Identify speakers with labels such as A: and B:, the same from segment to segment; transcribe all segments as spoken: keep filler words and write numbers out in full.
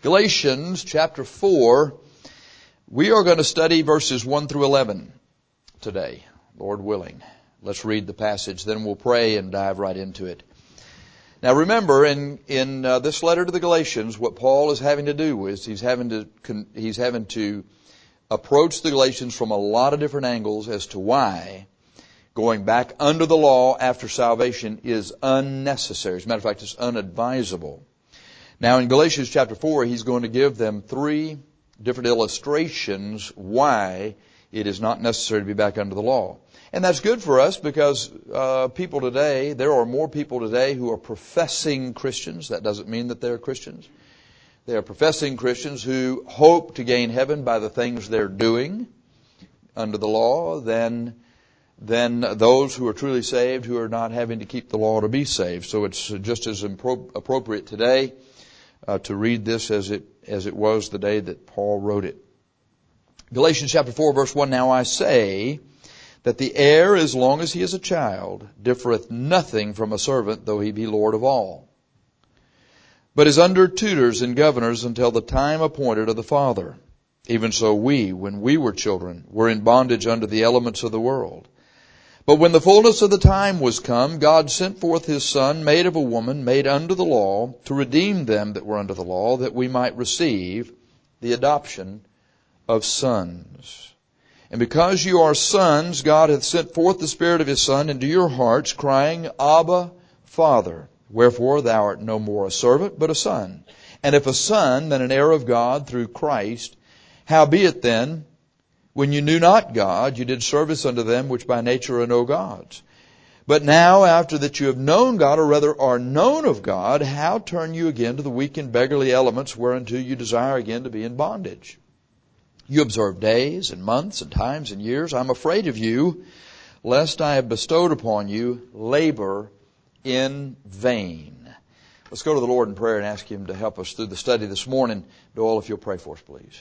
A: Galatians chapter four, we are going to study verses one through eleven today, Lord willing. Let's read the passage, then we'll pray and dive right into it. Now remember, in, in uh, this letter to the Galatians, what Paul is having to do is he's having to, he's having to approach the Galatians from a lot of different angles as to why going back under the law after salvation is unnecessary. As a matter of fact, it's unadvisable. Now in Galatians chapter four, he's going to give them three different illustrations why it is not necessary to be back under the law. And that's good for us because uh, people today, there are more people today who are professing Christians. That doesn't mean that they're Christians. They are professing Christians who hope to gain heaven by the things they're doing under the law than, than those who are truly saved who are not having to keep the law to be saved. So it's just as impro- appropriate today uh, to read this as it, as it was the day that Paul wrote it. Galatians chapter four verse one, now I say that the heir, as long as he is a child, differeth nothing from a servant, though he be Lord of all, but is under tutors and governors until the time appointed of the Father. Even so we, when we were children, were in bondage under the elements of the world. But when the fullness of the time was come, God sent forth His Son, made of a woman, made under the law, to redeem them that were under the law, that we might receive the adoption of sons. And because you are sons, God hath sent forth the Spirit of His Son into your hearts, crying, Abba, Father. Wherefore thou art no more a servant, but a son. And if a son, then an heir of God through Christ. Howbeit then, when you knew not God, you did service unto them which by nature are no gods. But now, after that you have known God, or rather are known of God, how turn you again to the weak and beggarly elements whereunto you desire again to be in bondage? You observe days and months and times and years. I'm afraid of you, lest I have bestowed upon you labor in vain. Let's go to the Lord in prayer and ask Him to help us through the study this morning. Doyle, if you'll pray for us, please.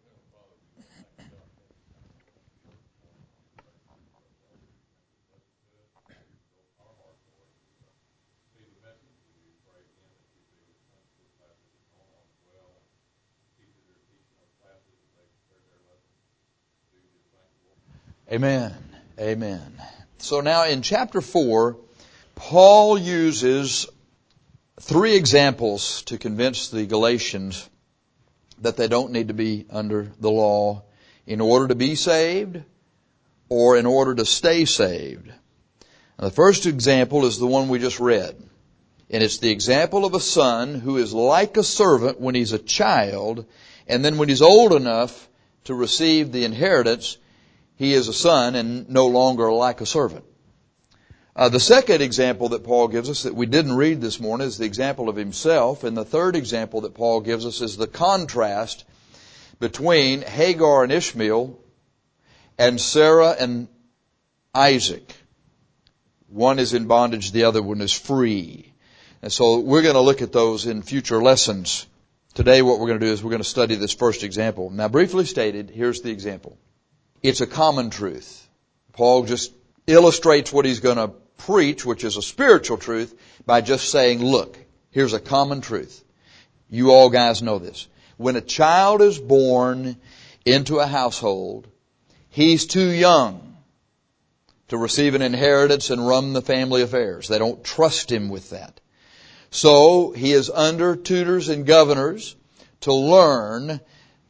A: Amen. Amen. So now in chapter four, Paul uses three examples to convince the Galatians that they don't need to be under the law in order to be saved or in order to stay saved. And the first example is the one we just read. And it's the example of a son who is like a servant when he's a child, and then when he's old enough to receive the inheritance, he is a son and no longer like a servant. Uh, the second example that Paul gives us that we didn't read this morning is the example of himself. And the third example that Paul gives us is the contrast between Hagar and Ishmael and Sarah and Isaac. One is in bondage, the other one is free. And so we're going to look at those in future lessons. Today what we're going to do is we're going to study this first example. Now briefly stated, here's the example. It's a common truth. Paul just illustrates what he's going to preach, which is a spiritual truth, by just saying, look, here's a common truth. You all guys know this. When a child is born into a household, he's too young to receive an inheritance and run the family affairs. They don't trust him with that. So he is under tutors and governors to learn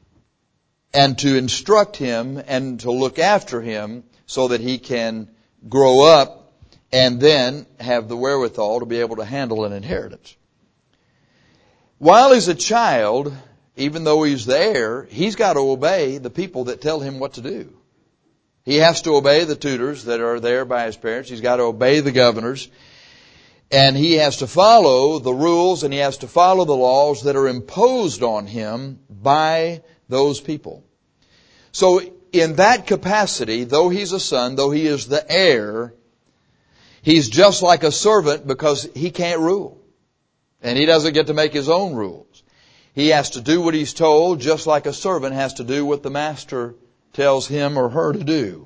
A: and to instruct him and to look after him so that he can grow up and then have the wherewithal to be able to handle an inheritance. While he's a child, even though he's there, he's got to obey the people that tell him what to do. He has to obey the tutors that are there by his parents. He's got to obey the governors. And he has to follow the rules and he has to follow the laws that are imposed on him by those people. So in that capacity, though he's a son, though he is the heir, he's just like a servant because he can't rule. And he doesn't get to make his own rules. He has to do what he's told, just like a servant has to do what the master tells him or her to do.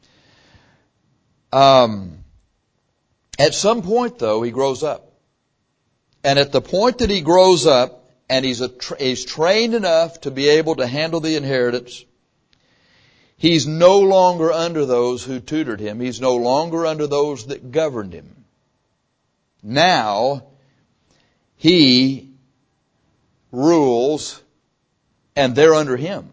A: Um, at some point, though, he grows up. And at the point that he grows up, and he's, a, he's trained enough to be able to handle the inheritance, he's no longer under those who tutored him. He's no longer under those that governed him. Now, he rules, and they're under him.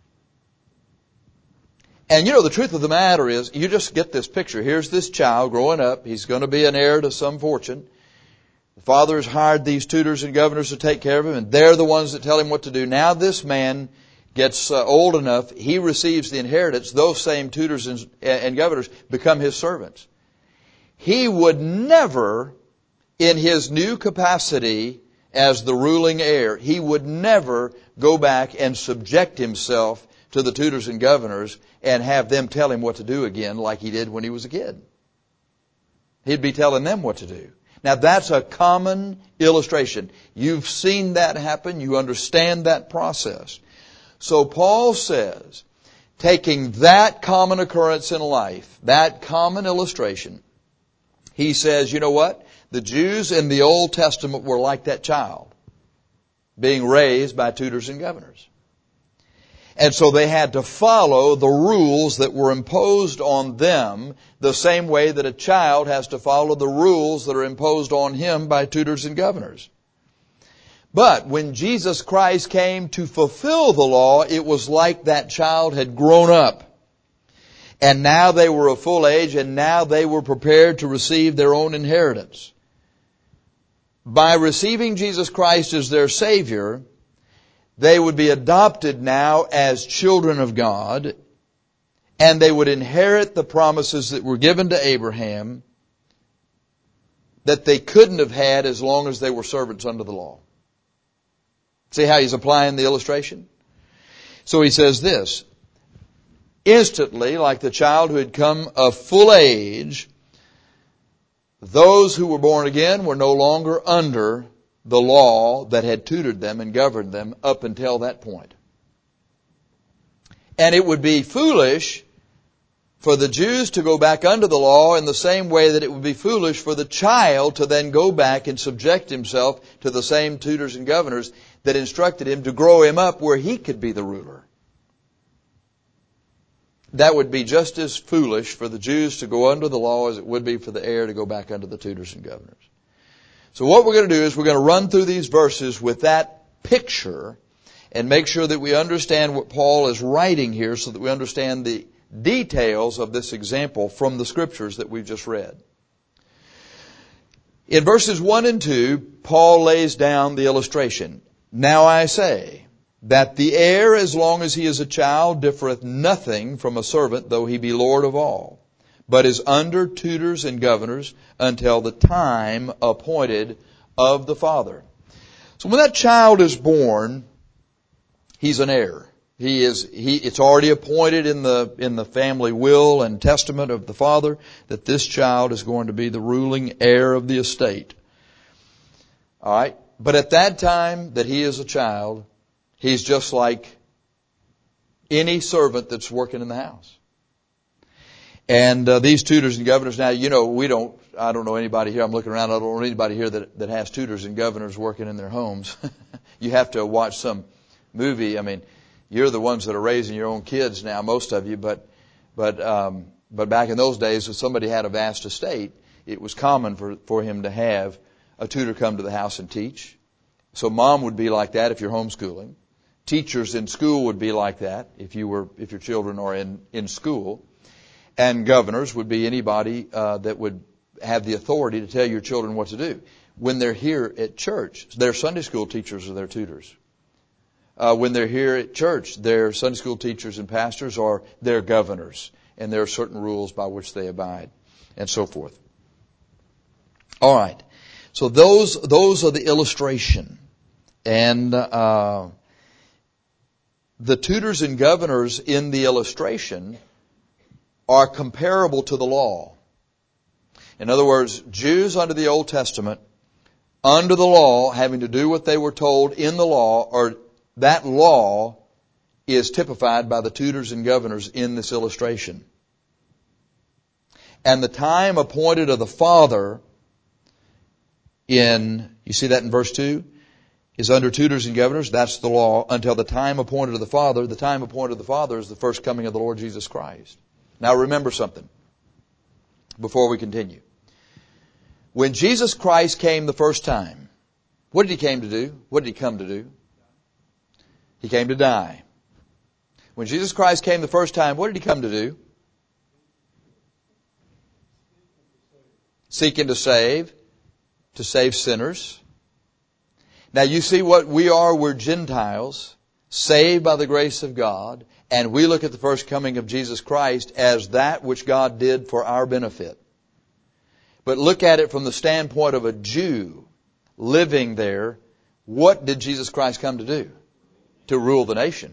A: And you know, the truth of the matter is, you just get this picture. Here's this child growing up. He's going to be an heir to some fortune. The father has hired these tutors and governors to take care of him, and they're the ones that tell him what to do. Now this man gets uh, old enough, he receives the inheritance. Those same tutors and, and governors become his servants. He would never, in his new capacity as the ruling heir, he would never go back and subject himself to the tutors and governors and have them tell him what to do again like he did when he was a kid. He'd be telling them what to do. Now that's a common illustration. You've seen that happen. You understand that process. So Paul says, taking that common occurrence in life, that common illustration, he says, you know what? The Jews in the Old Testament were like that child, being raised by tutors and governors. And so they had to follow the rules that were imposed on them the same way that a child has to follow the rules that are imposed on him by tutors and governors. But when Jesus Christ came to fulfill the law, it was like that child had grown up. And now they were of full age, and now they were prepared to receive their own inheritance. By receiving Jesus Christ as their Savior, they would be adopted now as children of God, and they would inherit the promises that were given to Abraham that they couldn't have had as long as they were servants under the law. See how he's applying the illustration? So he says this, instantly, like the child who had come of full age, those who were born again were no longer under the law that had tutored them and governed them up until that point. And it would be foolish for the Jews to go back under the law in the same way that it would be foolish for the child to then go back and subject himself to the same tutors and governors that instructed him to grow him up where he could be the ruler. That would be just as foolish for the Jews to go under the law as it would be for the heir to go back under the tutors and governors. So what we're going to do is we're going to run through these verses with that picture and make sure that we understand what Paul is writing here so that we understand the details of this example from the scriptures that we've just read. In verses one and two, Paul lays down the illustration. Now I say that the heir, as long as he is a child, differeth nothing from a servant, though he be Lord of all, but is under tutors and governors until the time appointed of the father. So when that child is born, he's an heir. He is, he, it's already appointed in the, in the family will and testament of the father that this child is going to be the ruling heir of the estate. Alright? But at that time that he is a child, he's just like any servant that's working in the house. And uh, these tutors and governors, now, you know, we don't, I don't know anybody here, I'm looking around, I don't know anybody here that, that has tutors and governors working in their homes. You have to watch some movie. I mean, you're the ones that are raising your own kids now, most of you, but, but, um, but back in those days, if somebody had a vast estate, it was common for, for him to have a tutor come to the house and teach. So mom would be like that if you're homeschooling. Teachers in school would be like that if you were, if your children are in, in school. And governors would be anybody uh, that would have the authority to tell your children what to do. When they're here at church, their Sunday school teachers are their tutors. Uh, when they're here at church, their Sunday school teachers and pastors are their governors. And there are certain rules by which they abide and so forth. All right. So those, those are the illustration. And uh, the tutors and governors in the illustration are comparable to the law. In other words, Jews under the Old Testament, under the law, having to do what they were told in the law, or that law is typified by the tutors and governors in this illustration. And the time appointed of the father in, you see that in verse two? is under tutors and governors. That's the law until the time appointed of the Father. The time appointed of the Father is the first coming of the Lord Jesus Christ. Now remember something before we continue. When Jesus Christ came the first time, what did He came to do? What did He come to do? He came to die. When Jesus Christ came the first time, what did He come to do? Seeking to save, to save sinners. Now you see what we are, we're Gentiles, saved by the grace of God, and we look at the first coming of Jesus Christ as that which God did for our benefit. But look at it from the standpoint of a Jew living there. What did Jesus Christ come to do? To rule the nation.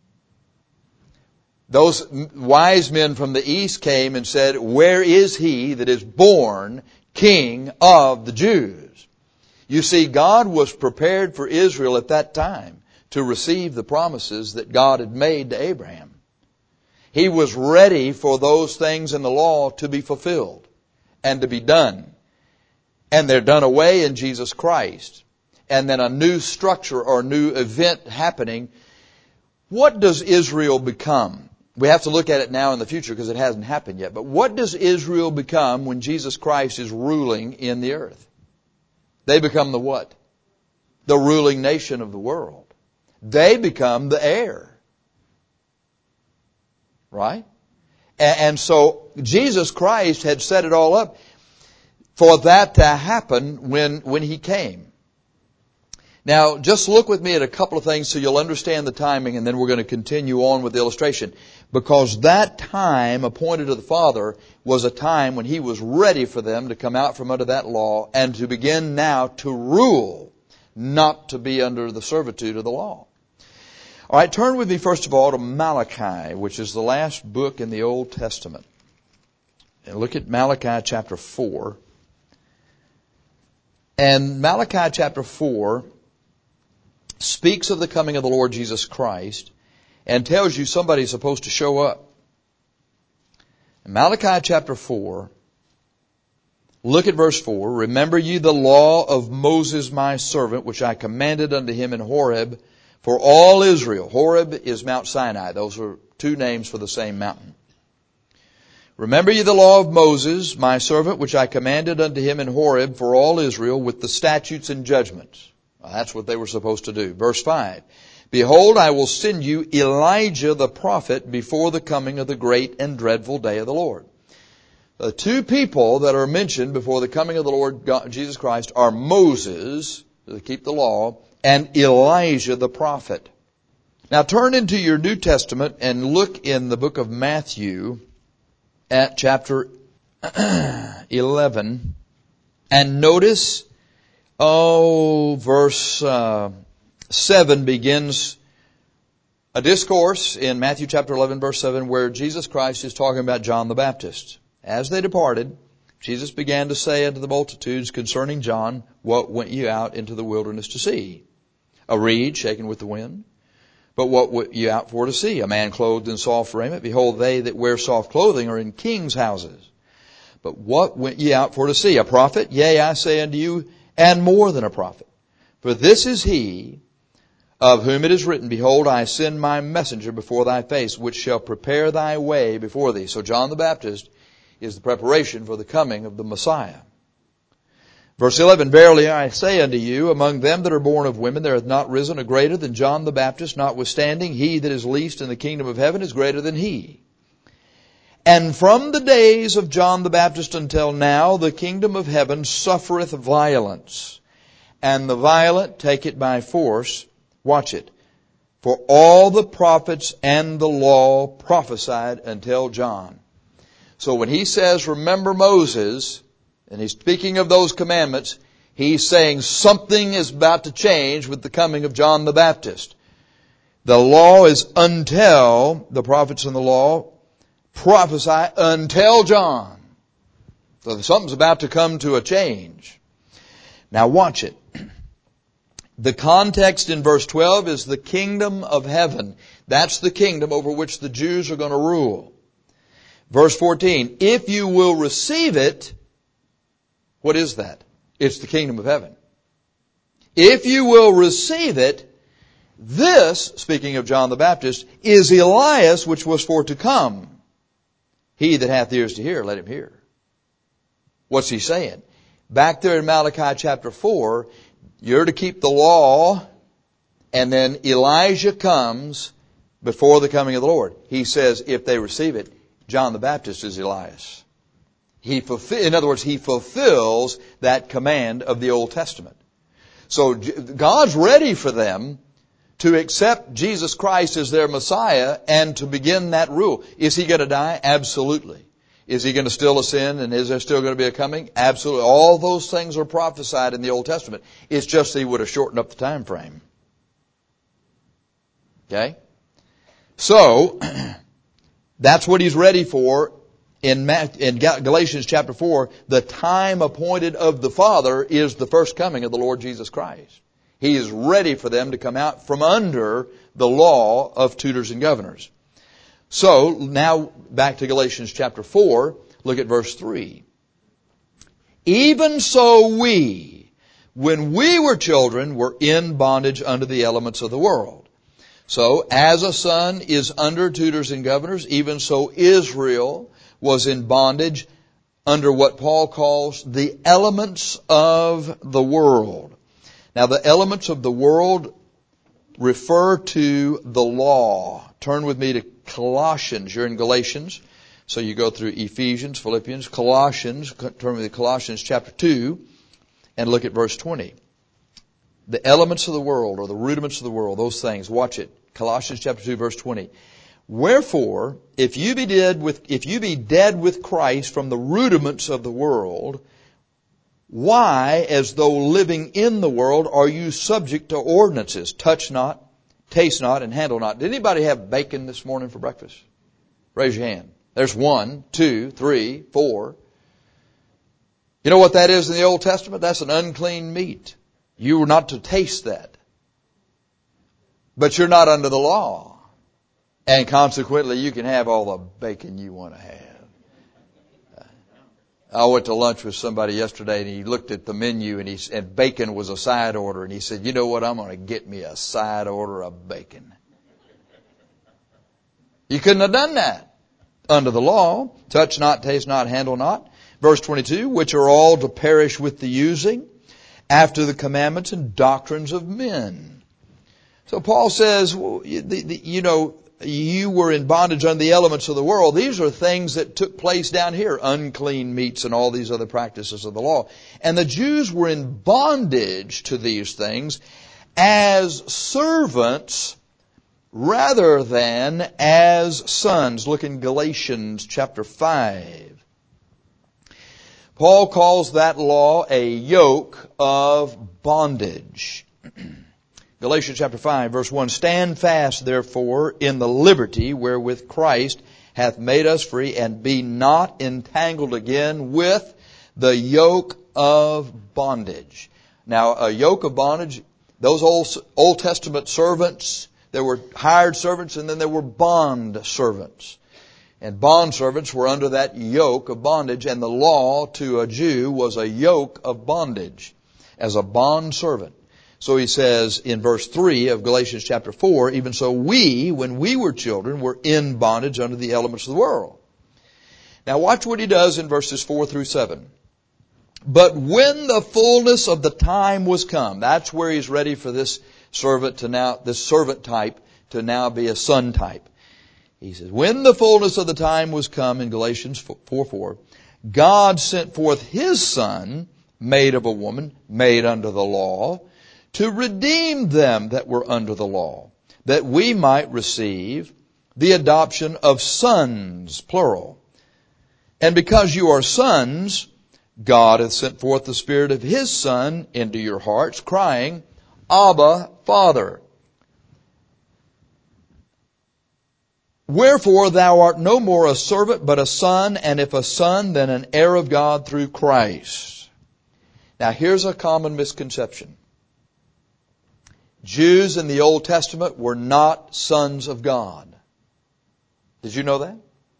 A: Those wise men from the east came and said, "Where is He that is born King of the Jews?" You see, God was prepared for Israel at that time to receive the promises that God had made to Abraham. He was ready for those things in the law to be fulfilled and to be done. And they're done away in Jesus Christ. And then a new structure or new event happening. What does Israel become? We have to look at it now in the future because it hasn't happened yet. But what does Israel become when Jesus Christ is ruling in the earth? They become the what? The ruling nation of the world. They become the heir. Right? And so Jesus Christ had set it all up for that to happen when, when He came. Now, just look with me at a couple of things so you'll understand the timing, and then we're going to continue on with the illustration. Because that time appointed to the Father was a time when He was ready for them to come out from under that law and to begin now to rule, not to be under the servitude of the law. All right, turn with me first of all to Malachi, which is the last book in the Old Testament. And look at Malachi chapter four. And Malachi chapter four speaks of the coming of the Lord Jesus Christ and tells you somebody's supposed to show up. In Malachi chapter four, look at verse four. "Remember ye the law of Moses my servant, which I commanded unto him in Horeb for all Israel." Horeb is Mount Sinai. Those are two names for the same mountain. "Remember ye the law of Moses my servant, which I commanded unto him in Horeb for all Israel, with the statutes and judgments." Well, that's what they were supposed to do. Verse five. "Behold, I will send you Elijah the prophet before the coming of the great and dreadful day of the Lord." The two people that are mentioned before the coming of the Lord God, Jesus Christ are Moses, to keep the law, and Elijah the prophet. Now turn into your New Testament and look in the book of Matthew at chapter eleven, and notice, oh, verse uh, seven begins a discourse in Matthew chapter eleven, verse seven, where Jesus Christ is talking about John the Baptist. "As they departed, Jesus began to say unto the multitudes concerning John, What went ye out into the wilderness to see? A reed shaken with the wind? But what went ye out for to see? A man clothed in soft raiment? Behold, they that wear soft clothing are in kings' houses. But what went ye out for to see? A prophet? Yea, I say unto you, and more than a prophet. For this is he of whom it is written, Behold, I send my messenger before thy face, which shall prepare thy way before thee." So John the Baptist is the preparation for the coming of the Messiah. Verse eleven, "Verily I say unto you, among them that are born of women, there hath not risen a greater than John the Baptist. Notwithstanding, he that is least in the kingdom of heaven is greater than he. And from the days of John the Baptist until now, the kingdom of heaven suffereth violence, and the violent take it by force." Watch it. "For all the prophets and the law prophesied until John." So when he says, remember Moses, and he's speaking of those commandments, he's saying something is about to change with the coming of John the Baptist. The law is until, the prophets and the law prophesy until John. So something's about to come to a change. Now watch it. The context in verse twelve is the kingdom of heaven. That's the kingdom over which the Jews are going to rule. Verse fourteen, "If you will receive it," what is that? It's the kingdom of heaven. If you will receive it, this, speaking of John the Baptist, is Elias which was for to come. He that hath ears to hear, let him hear. What's he saying? Back there in Malachi chapter four, you're to keep the law, and then Elijah comes before the coming of the Lord. He says, if they receive it, John the Baptist is Elias. He fulfill, in other words, he fulfills that command of the Old Testament. So God's ready for them to accept Jesus Christ as their Messiah and to begin that rule. Is he going to die? Absolutely. Is he going to still ascend, and is there still going to be a coming? Absolutely. All those things are prophesied in the Old Testament. It's just that he would have shortened up the time frame. Okay? So, that's what he's ready for in Galatians chapter four. The time appointed of the Father is the first coming of the Lord Jesus Christ. He is ready for them to come out from under the law of tutors and governors. So, now back to Galatians chapter four, look at verse three. Even so we, when we were children, were in bondage under the elements of the world. So, as a son is under tutors and governors, even so Israel was in bondage under what Paul calls the elements of the world. Now, the elements of the world refer to the law. Turn with me to Colossians. You're in Galatians, so you go through Ephesians, Philippians, Colossians. Turn with me to Colossians chapter two and look at verse twenty. The elements of the world, or the rudiments of the world, those things. Watch it. Colossians chapter two, verse twenty. Wherefore, if you be dead with, if you be dead with Christ from the rudiments of the world, why, as though living in the world, are you subject to ordinances? Touch not, taste not, and handle not. Did anybody have bacon this morning for breakfast? Raise your hand. There's one, two, three, four. You know what that is in the Old Testament? That's an unclean meat. You were not to taste that. But you're not under the law. And consequently, you can have all the bacon you want to have. I went to lunch with somebody yesterday, and he looked at the menu, and he and bacon was a side order, and he said, "You know what? I'm going to get me a side order of bacon." You couldn't have done that under the law. Touch not, taste not, handle not. Verse twenty-two, which are all to perish with the using, after the commandments and doctrines of men. So Paul says, well, the, the, you know, you were in bondage under the elements of the world. These are things that took place down here, unclean meats and all these other practices of the law. And the Jews were in bondage to these things as servants rather than as sons. Look in Galatians chapter five. Paul calls that law a yoke of bondage. Galatians chapter five, verse one, stand fast, therefore, in the liberty wherewith Christ hath made us free, and be not entangled again with the yoke of bondage. Now, a yoke of bondage, those old, Old Testament servants, there were hired servants, and then there were bond servants. And bond servants were under that yoke of bondage, and the law to a Jew was a yoke of bondage as a bond servant. So he says in verse three of Galatians chapter four, even so we, when we were children, were in bondage under the elements of the world. Now watch what he does in verses four through seven. But when the fullness of the time was come, that's where he's ready for this servant to now, this servant type to now be a son type. He says, when the fullness of the time was come in Galatians four four, God sent forth His Son, made of a woman, made under the law, to redeem them that were under the law, that we might receive the adoption of sons, plural. And because you are sons, God hath sent forth the Spirit of His Son into your hearts, crying, Abba, Father. Wherefore thou art no more a servant, but a son, and if a son, then an heir of God through Christ. Now here's a common misconception. Jews in the Old Testament were not sons of God. Did you know that?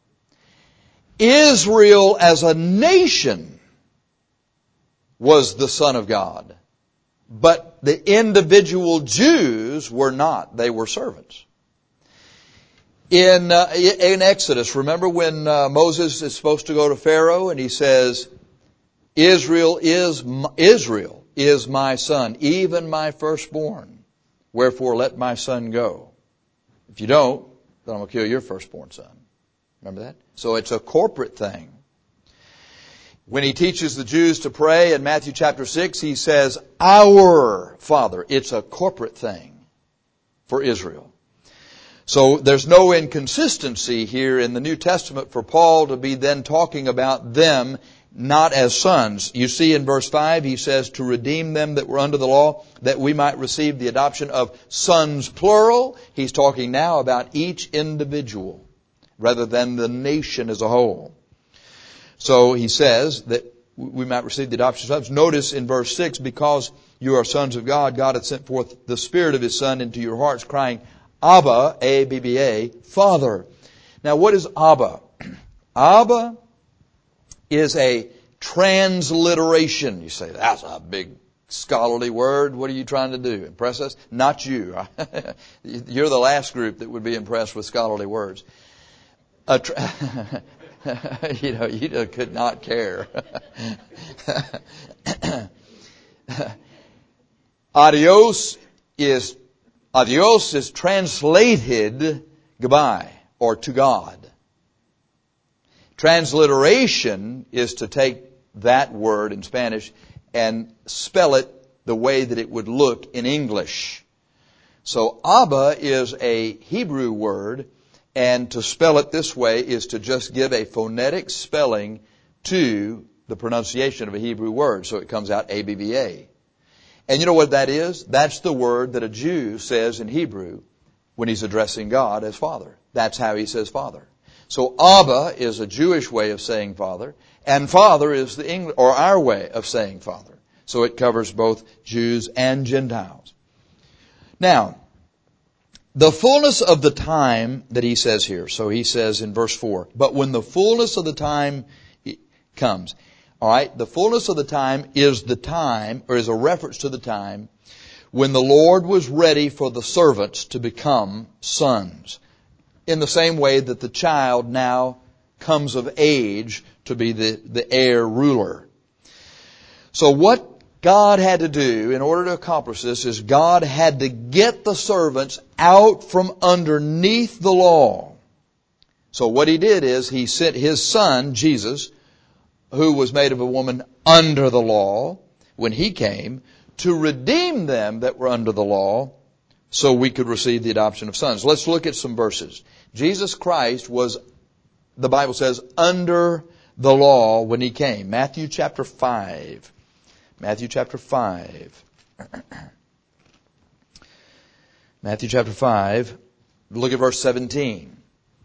A: Israel as a nation was the son of God. But the individual Jews were not. They were servants. In, uh, in Exodus, remember when uh, Moses is supposed to go to Pharaoh and he says, Israel is, my, Israel is my son, even my firstborn. Wherefore let my son go. If you don't, then I'm going to kill your firstborn son. Remember that? So it's a corporate thing. When he teaches the Jews to pray in Matthew chapter six, he says, our Father. It's a corporate thing for Israel. So there's no inconsistency here in the New Testament for Paul to be then talking about them not as sons. You see in verse five, he says, to redeem them that were under the law, that we might receive the adoption of sons plural. He's talking now about each individual rather than the nation as a whole. So he says that we might receive the adoption of sons. Notice in verse six, because you are sons of God, God hath sent forth the Spirit of His Son into your hearts, crying, Abba, A B B A, Father. Now what is Abba? Abba is a transliteration. You say, that's a big scholarly word. What are you trying to do? Impress us? Not you. You're the last group that would be impressed with scholarly words. A tra- you know, you could not care. Adios is Adios is translated goodbye or to God. Transliteration is to take that word in Spanish and spell it the way that it would look in English. So Abba is a Hebrew word, and to spell it this way is to just give a phonetic spelling to the pronunciation of a Hebrew word. So it comes out A B B A. And you know what that is? That's the word that a Jew says in Hebrew when he's addressing God as Father. That's how he says Father. So Abba is a Jewish way of saying Father, and Father is the English, or our way of saying Father. So it covers both Jews and Gentiles. Now, the fullness of the time that he says here, so he says in verse four, but when the fullness of the time comes, all right, the fullness of the time is the time, or is a reference to the time when the Lord was ready for the servants to become sons. In the same way that the child now comes of age to be the, the heir ruler. So what God had to do in order to accomplish this is God had to get the servants out from underneath the law. So what He did is He sent His Son, Jesus, who was made of a woman under the law, when He came, to redeem them that were under the law, so we could receive the adoption of sons. Let's look at some verses. Jesus Christ was, the Bible says, under the law when He came. Matthew chapter five. Matthew chapter five. Matthew chapter five. Look at verse seventeen.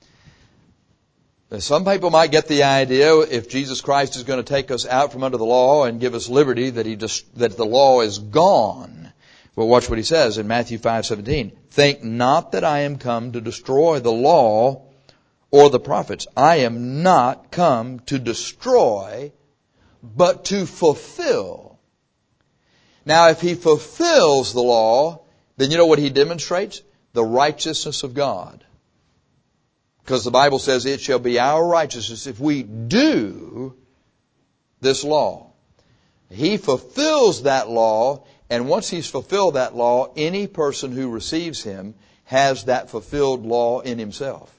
A: Some people might get the idea if Jesus Christ is going to take us out from under the law and give us liberty that he just, that the law is gone. Well, watch what He says in Matthew five seventeen. Think not that I am come to destroy the law or the prophets. I am not come to destroy, but to fulfill. Now, if He fulfills the law, then you know what He demonstrates? The righteousness of God. Because the Bible says it shall be our righteousness if we do this law. He fulfills that law, and once He's fulfilled that law, any person who receives Him has that fulfilled law in himself.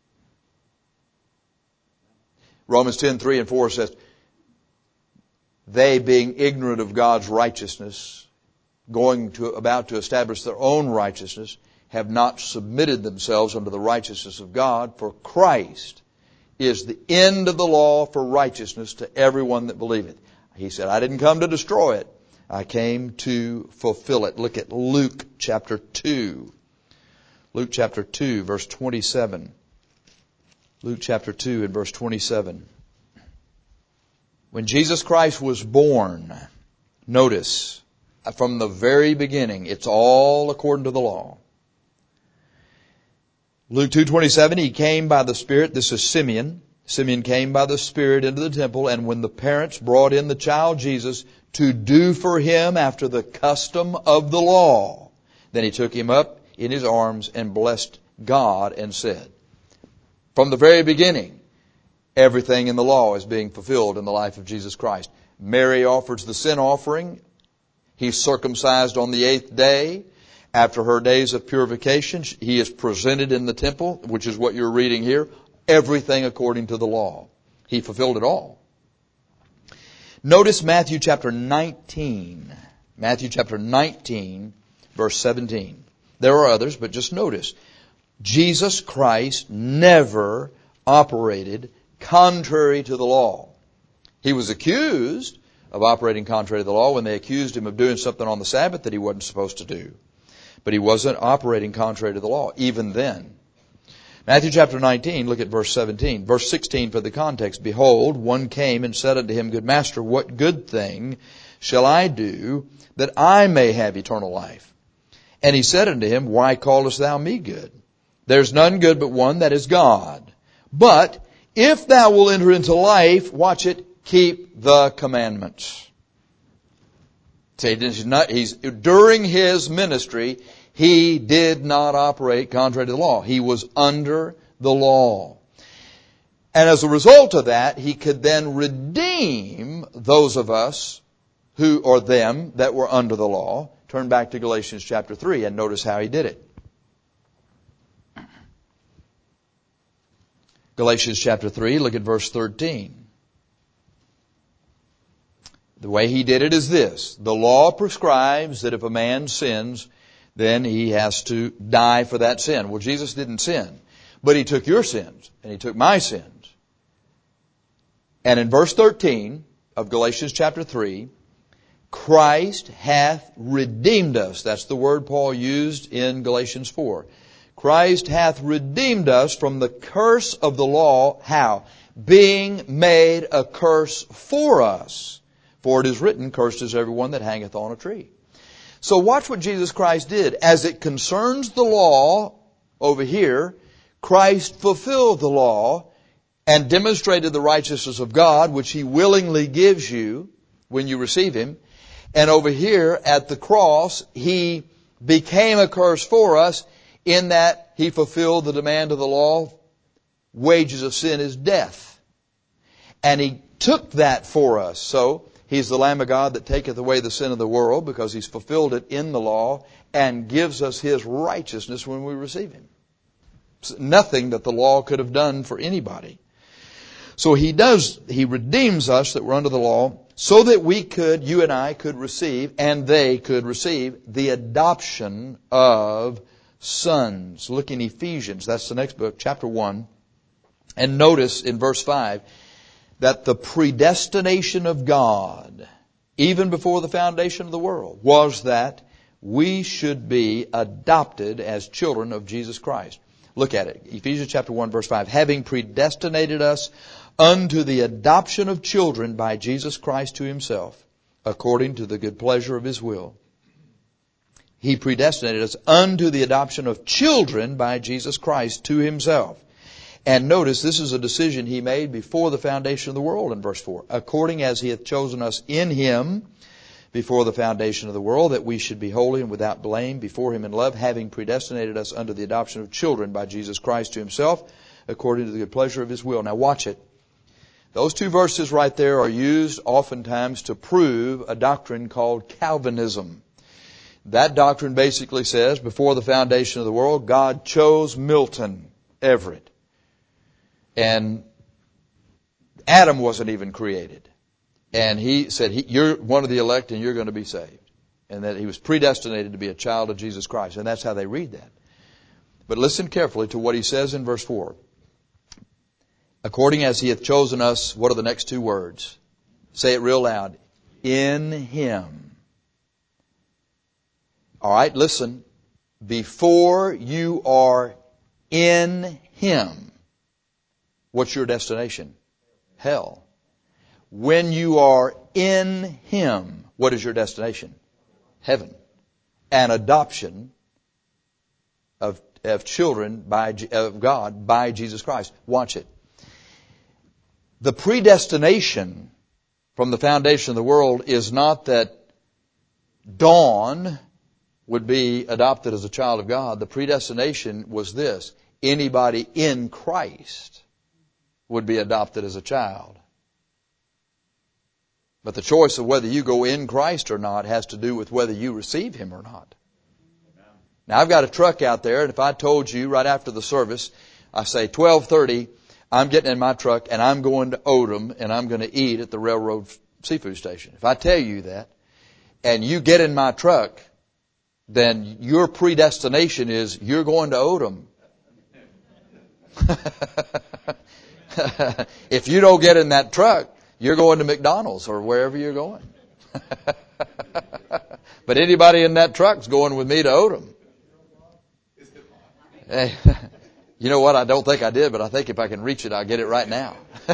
A: Romans ten, three and four says, they being ignorant of God's righteousness, going to, about to establish their own righteousness, have not submitted themselves unto the righteousness of God, for Christ is the end of the law for righteousness to everyone that believeth. He said, I didn't come to destroy it. I came to fulfill it. Look at Luke chapter two. Luke chapter two, verse twenty-seven. Luke chapter two and verse twenty-seven. When Jesus Christ was born, notice, from the very beginning, it's all according to the law. Luke two twenty-seven, He came by the Spirit, this is Simeon, Simeon came by the Spirit into the temple, and when the parents brought in the child Jesus to do for him after the custom of the law, then he took him up in his arms and blessed God and said, from the very beginning, everything in the law is being fulfilled in the life of Jesus Christ. Mary offers the sin offering. He's circumcised on the eighth day. After her days of purification, he is presented in the temple, which is what you're reading here. Everything according to the law. He fulfilled it all. Notice Matthew chapter nineteen. Matthew chapter nineteen, verse seventeen. There are others, but just notice. Jesus Christ never operated contrary to the law. He was accused of operating contrary to the law when they accused him of doing something on the Sabbath that he wasn't supposed to do. But he wasn't operating contrary to the law, even then. Matthew chapter nineteen, look at verse seventeen. Verse sixteen for the context. Behold, one came and said unto him, Good master, what good thing shall I do that I may have eternal life? And he said unto him, Why callest thou me good? There's none good but one, that is God. But if thou wilt enter into life, watch it, keep the commandments. See, he's not, he's, during his ministry, he did not operate contrary to the law. He was under the law. And as a result of that, he could then redeem those of us who, or them, that were under the law. Turn back to Galatians chapter three and notice how he did it. Galatians chapter three, look at verse thirteen. The way he did it is this. The law prescribes that if a man sins, then he has to die for that sin. Well, Jesus didn't sin, but he took your sins and he took my sins. And in verse thirteen of Galatians chapter three, Christ hath redeemed us. That's the word Paul used in Galatians four. Christ hath redeemed us from the curse of the law. How? Being made a curse for us. For it is written, Cursed is everyone that hangeth on a tree. So watch what Jesus Christ did. As it concerns the law over here, Christ fulfilled the law and demonstrated the righteousness of God, which He willingly gives you when you receive Him. And over here at the cross, He became a curse for us in that He fulfilled the demand of the law. Wages of sin is death. And He took that for us. So He's the Lamb of God that taketh away the sin of the world, because He's fulfilled it in the law and gives us His righteousness when we receive Him. It's nothing that the law could have done for anybody. So He does, He redeems us that were under the law so that we could, you and I could receive, and they could receive, the adoption of sons. Look in Ephesians, that's the next book, chapter one. And notice in verse five, that the predestination of God, even before the foundation of the world, was that we should be adopted as children of Jesus Christ. Look at it. Ephesians chapter one, verse five. Having predestinated us unto the adoption of children by Jesus Christ to Himself, according to the good pleasure of His will. He predestinated us unto the adoption of children by Jesus Christ to Himself. And notice, this is a decision He made before the foundation of the world in verse four. According as He hath chosen us in Him before the foundation of the world, that we should be holy and without blame before Him in love, having predestinated us unto the adoption of children by Jesus Christ to Himself, according to the good pleasure of His will. Now watch it. Those two verses right there are used oftentimes to prove a doctrine called Calvinism. That doctrine basically says, before the foundation of the world, God chose Milton Everett. And Adam wasn't even created. And He said, he, you're one of the elect and you're going to be saved. And that he was predestinated to be a child of Jesus Christ. And that's how they read that. But listen carefully to what he says in verse four. According as He hath chosen us, what are the next two words? Say it real loud. In Him. All right, listen. Before you are in Him, what's your destination? Hell. When you are in Him, what is your destination? Heaven. An adoption of, of children by, of God by Jesus Christ. Watch it. The predestination from the foundation of the world is not that Dawn would be adopted as a child of God. The predestination was this: anybody in Christ would be adopted as a child. But the choice of whether you go in Christ or not has to do with whether you receive Him or not. Now, I've got a truck out there, and if I told you right after the service, I say twelve thirty, I'm getting in my truck and I'm going to Odom and I'm going to eat at the railroad seafood station. If I tell you that and you get in my truck, then your predestination is you're going to Odom. If you don't get in that truck, you're going to McDonald's or wherever you're going. But anybody in that truck's going with me to Odom. Hey, you know what? I don't think I did, but I think if I can reach it, I'll get it right now.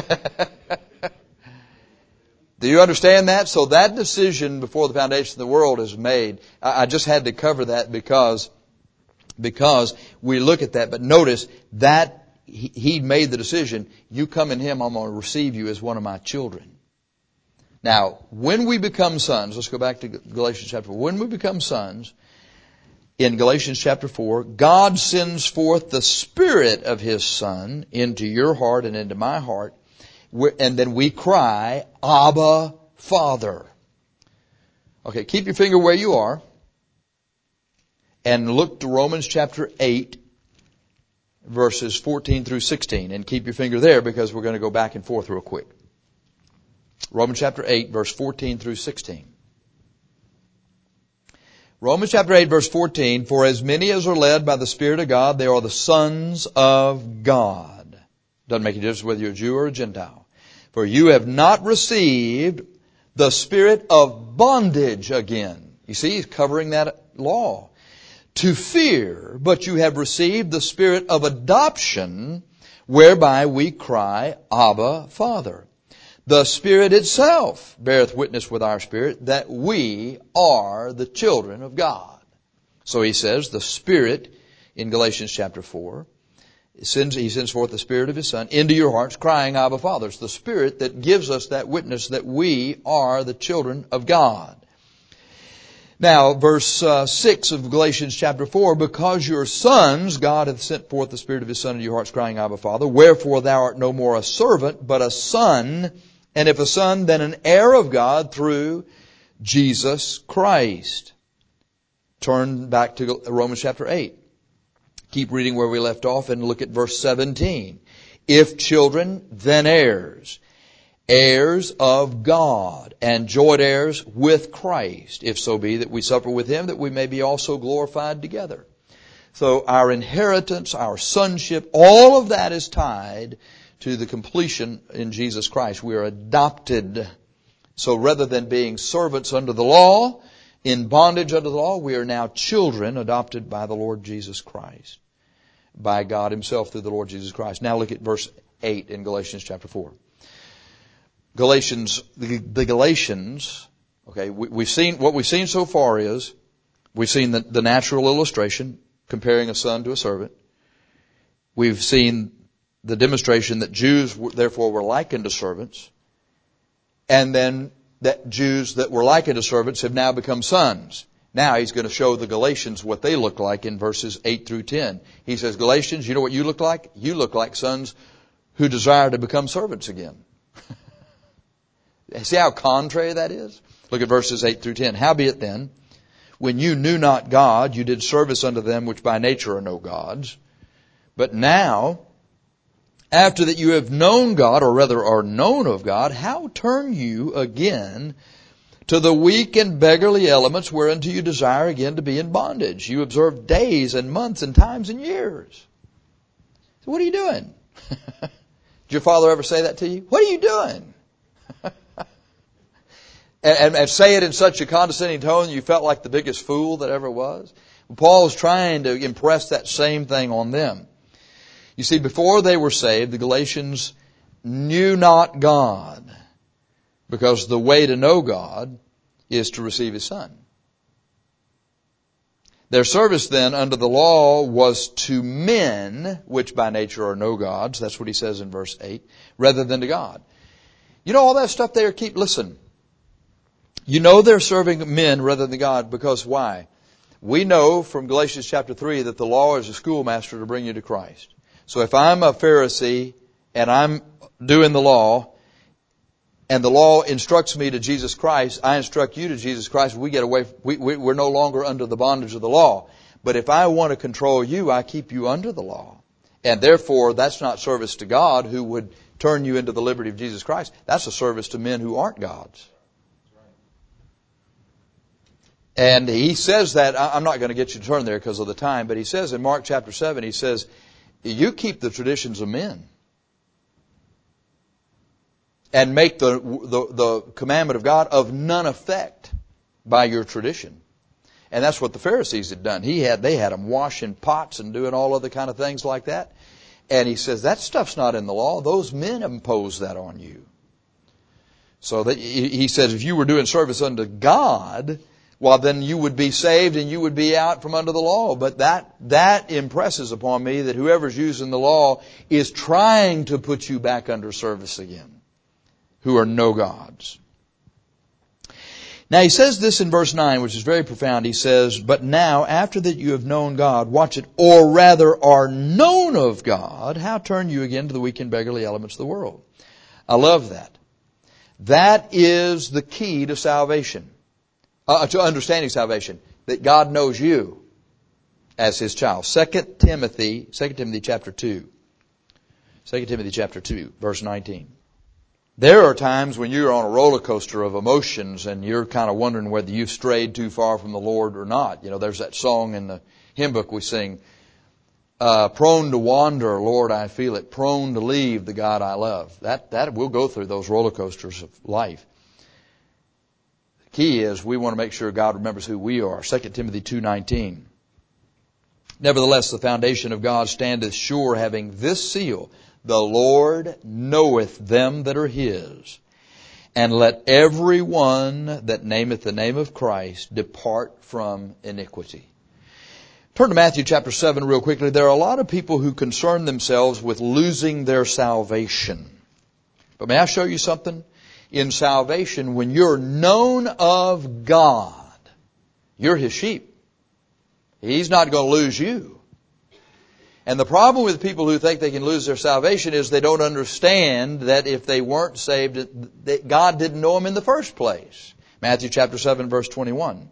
A: Do you understand that? So that decision before the foundation of the world is made. I just had to cover that because, because we look at that. But notice that he, he made the decision, you come in Him, I'm going to receive you as one of my children. Now, when we become sons, let's go back to Galatians chapter four. When we become sons, in Galatians chapter four, God sends forth the Spirit of His Son into your heart and into my heart. And then we cry, Abba, Father. Okay, keep your finger where you are. And look to Romans chapter eight, verses fourteen through sixteen. And keep your finger there because we're going to go back and forth real quick. Romans chapter eight, verse fourteen through sixteen. Romans chapter eight, verse fourteen, for as many as are led by the Spirit of God, they are the sons of God. Doesn't make a difference whether you're a Jew or a Gentile. For you have not received the spirit of bondage again. You see, he's covering that law. To fear, but you have received the spirit of adoption, whereby we cry, Abba, Father. The Spirit itself beareth witness with our spirit that we are the children of God. So he says the Spirit in Galatians chapter four, he sends, he sends forth the Spirit of His Son into your hearts, crying, Abba, Father. It's the Spirit that gives us that witness that we are the children of God. Now, verse uh, six of Galatians chapter four, because your sons, God hath sent forth the Spirit of His Son into your hearts, crying, Abba, Father. Wherefore thou art no more a servant, but a son. And if a son, then an heir of God through Jesus Christ. Turn back to Romans chapter eight. Keep reading where we left off and look at verse seventeen. If children, then heirs. Heirs of God and joint heirs with Christ. If so be that we suffer with Him, that we may be also glorified together. So our inheritance, our sonship, all of that is tied to the completion in Jesus Christ. We are adopted. So rather than being servants under the law, in bondage under the law, we are now children adopted by the Lord Jesus Christ, by God Himself through the Lord Jesus Christ. Now look at verse eight in Galatians chapter four. Galatians, the, the Galatians, okay, we, we've seen, what we've seen so far is, we've seen the, the natural illustration, comparing a son to a servant. We've seen the demonstration that Jews, therefore, were likened to servants. And then that Jews that were likened to servants have now become sons. Now he's going to show the Galatians what they look like in verses eight through ten. He says, Galatians, you know what you look like? You look like sons who desire to become servants again. See how contrary that is? Look at verses eight through ten. Howbeit then, when you knew not God, you did service unto them which by nature are no gods. But now, after that you have known God, or rather are known of God, how turn you again to the weak and beggarly elements whereunto you desire again to be in bondage? You observe days and months and times and years. So what are you doing? Did your father ever say that to you? What are you doing? and, and, and say it in such a condescending tone you felt like the biggest fool that ever was? Paul is trying to impress that same thing on them. You see, before they were saved, the Galatians knew not God, because the way to know God is to receive His Son. Their service then under the law was to men, which by nature are no gods. That's what he says in verse eight, rather than to God. You know, all that stuff there, keep, listen. You know they're serving men rather than God because why? We know from Galatians chapter three that the law is a schoolmaster to bring you to Christ. So if I'm a Pharisee and I'm doing the law and the law instructs me to Jesus Christ, I instruct you to Jesus Christ, we get away, we, we, we're no longer under the bondage of the law. But if I want to control you, I keep you under the law. And therefore, that's not service to God who would turn you into the liberty of Jesus Christ. That's a service to men who aren't gods. And he says that, I'm not going to get you to turn there because of the time, but he says in Mark chapter seven, he says, you keep the traditions of men and make the, the, the commandment of God of none effect by your tradition. And that's what the Pharisees had done. He had, they had them washing pots and doing all other kind of things like that. And he says, that stuff's not in the law. Those men imposed that on you. So that he says, if you were doing service unto God, well, then you would be saved and you would be out from under the law. But that, that impresses upon me that whoever's using the law is trying to put you back under service again, who are no gods. Now he says this in verse nine, which is very profound. He says, but now after that you have known God, watch it, or rather are known of God, how turn you again to the weak and beggarly elements of the world? I love that. That is the key to salvation. Uh, to understanding salvation, that God knows you as His child. Second Timothy, Second Timothy chapter two. Second Timothy chapter two, verse nineteen. There are times when you're on a roller coaster of emotions and you're kind of wondering whether you've strayed too far from the Lord or not. You know, there's that song in the hymn book we sing, uh, prone to wander, Lord, I feel it, prone to leave the God I love. That, that, we'll go through those roller coasters of life. Key is we want to make sure God remembers who we are. Second Timothy two nineteen. Nevertheless, the foundation of God standeth sure, having this seal, the Lord knoweth them that are His. And let every one that nameth the name of Christ depart from iniquity. Turn to Matthew chapter seven real quickly. There are a lot of people who concern themselves with losing their salvation. But may I show you something? In salvation, when you're known of God, you're His sheep. He's not going to lose you. And the problem with people who think they can lose their salvation is they don't understand that if they weren't saved, that God didn't know them in the first place. Matthew chapter seven, verse twenty-one.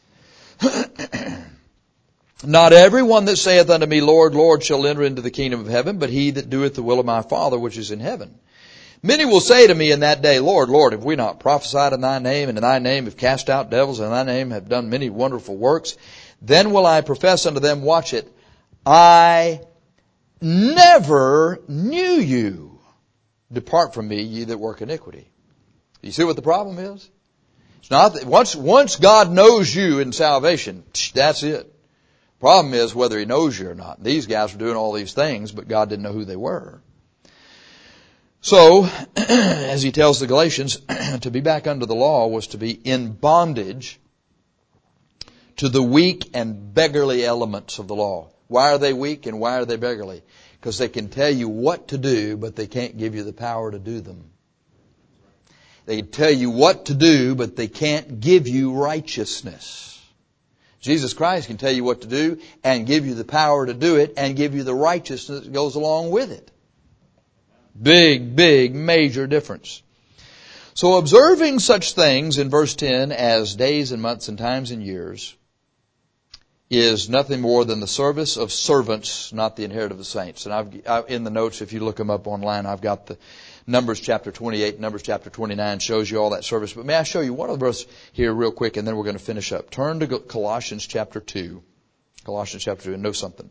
A: Not every one that saith unto me, Lord, Lord, shall enter into the kingdom of heaven, but he that doeth the will of my Father which is in heaven. Many will say to me in that day, Lord, Lord, have we not prophesied in thy name, and in thy name have cast out devils, and in thy name have done many wonderful works? Then will I profess unto them, watch it, I never knew you. Depart from me, ye that work iniquity. You see what the problem is? It's not that once, once God knows you in salvation, that's it. Problem is whether He knows you or not. These guys were doing all these things, but God didn't know who they were. So, as he tells the Galatians, to be back under the law was to be in bondage to the weak and beggarly elements of the law. Why are they weak and why are they beggarly? Because they can tell you what to do, but they can't give you the power to do them. They can tell you what to do, but they can't give you righteousness. Jesus Christ can tell you what to do and give you the power to do it and give you the righteousness that goes along with it. Big, big, major difference. So observing such things in verse ten as days and months and times and years is nothing more than the service of servants, not the inheritance of the saints. And I've, I, in the notes, if you look them up online, I've got the Numbers chapter twenty-eight, Numbers chapter twenty-nine shows you all that service. But may I show you one of the verses here real quick, and then we're going to finish up. Turn to Colossians chapter two. Colossians chapter two, and know something.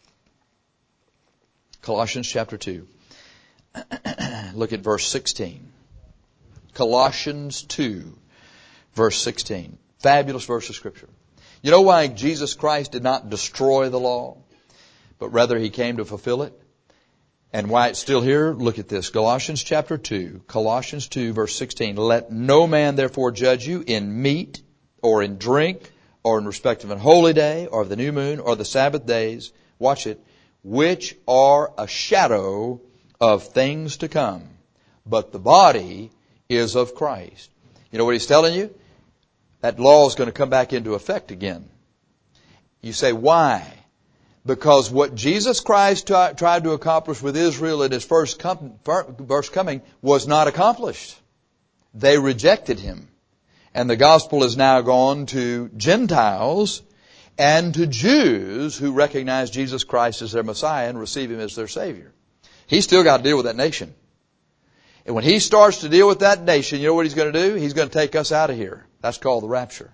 A: Colossians chapter two. Look at verse sixteen. Colossians two, verse sixteen. Fabulous verse of Scripture. You know why Jesus Christ did not destroy the law, but rather He came to fulfill it? And why it's still here? Look at this. Colossians chapter two. Colossians two, verse sixteen. Let no man therefore judge you in meat or in drink or in respect of an holy day or of the new moon or the Sabbath days. Watch it. Which are a shadow of things to come. But the body is of Christ. You know what he's telling you? That law is going to come back into effect again. You say, why? Because what Jesus Christ t- tried to accomplish with Israel at his first, com- first coming was not accomplished. They rejected him. And the gospel is now gone to Gentiles and to Jews who recognize Jesus Christ as their Messiah and receive him as their Savior. He's still got to deal with that nation. And when he starts to deal with that nation, you know what he's going to do? He's going to take us out of here. That's called the rapture.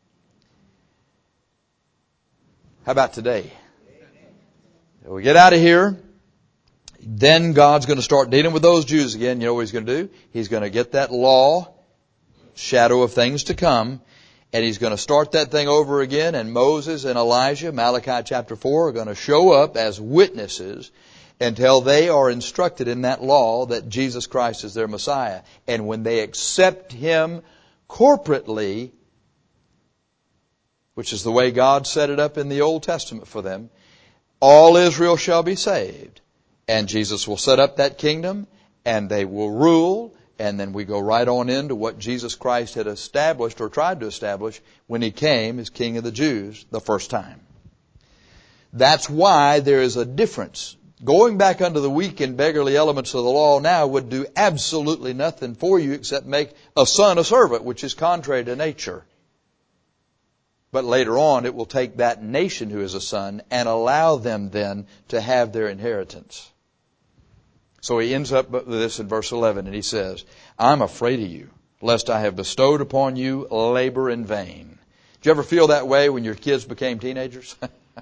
A: How about today? We get out of here, then God's going to start dealing with those Jews again. You know what he's going to do? He's going to get that law, shadow of things to come, and he's going to start that thing over again, and Moses and Elijah, Malachi chapter four, are going to show up as witnesses until they are instructed in that law that Jesus Christ is their Messiah. And when they accept him corporately, which is the way God set it up in the Old Testament for them, all Israel shall be saved. And Jesus will set up that kingdom, and they will rule, and then we go right on into what Jesus Christ had established or tried to establish when he came as King of the Jews the first time. That's why there is a difference. Going back under the weak and beggarly elements of the law now would do absolutely nothing for you except make a son a servant, which is contrary to nature. But later on, it will take that nation who is a son and allow them then to have their inheritance. So he ends up with this in verse eleven, and he says, I'm afraid of you, lest I have bestowed upon you labor in vain. Did you ever feel that way when your kids became teenagers?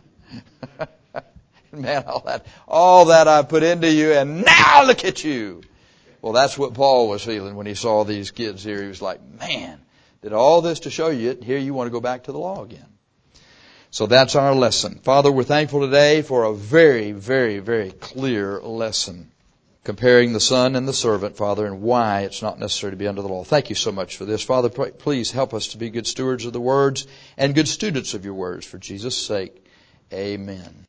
A: Man, all that, all that I put into you, and now look at you. Well, that's what Paul was feeling when he saw these kids here. He was like, man, did all this to show you it. Here you want to go back to the law again. So that's our lesson. Father, we're thankful today for a very, very, very clear lesson comparing the son and the servant, Father, and why it's not necessary to be under the law. Thank you so much for this. Father, please help us to be good stewards of the words and good students of your words for Jesus' sake. Amen.